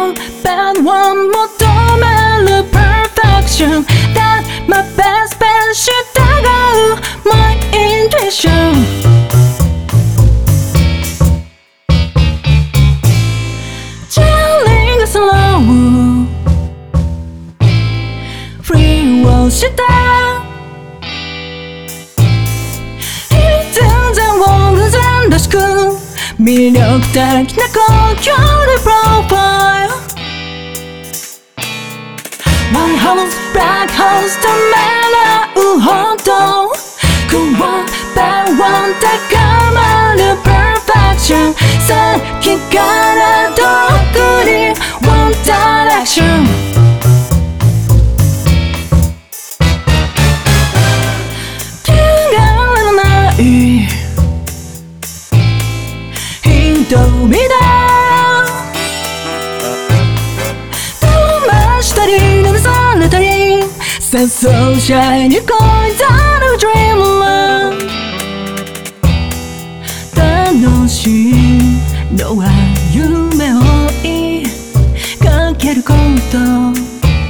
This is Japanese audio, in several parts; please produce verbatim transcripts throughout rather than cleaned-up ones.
one bad one 求める perfection That my best bet 従う my intuition Chilling slow Free will した全然を偶然らしく魅力的な呼吸でプロファイル White house, black house ためらうほど Good one, bad one 高まる perfection さっきからどこに One direction気がらない瞳だ騙したり流されたり戦争者に恋ざる dreamland 楽しいのは夢を追いかけること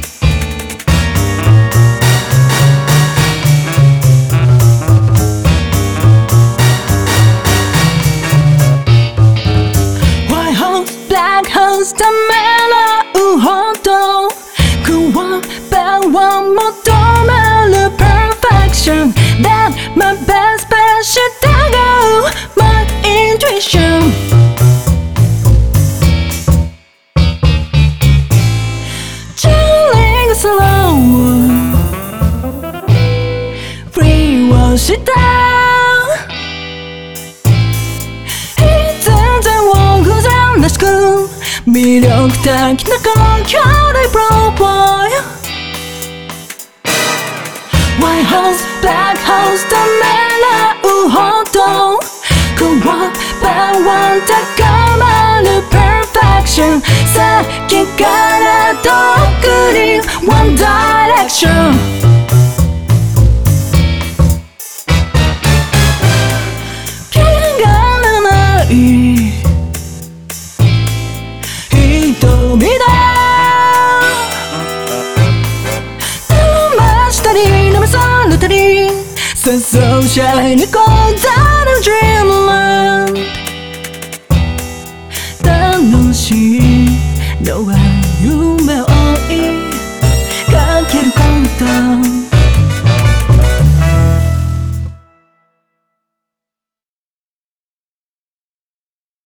ためらうほど Good one, bad one 求める perfection That my best bet 従う my intuition Chilling slow Free will した全然を偶然らしく魅力的な呼吸でプロファイル White house, black house ためらうほど Good one, bad one 高まる perfection さっきからどこに One direction気がらない瞳だ騙したり騙されたり戦争者に恋ざる dreamland 楽しいのは夢を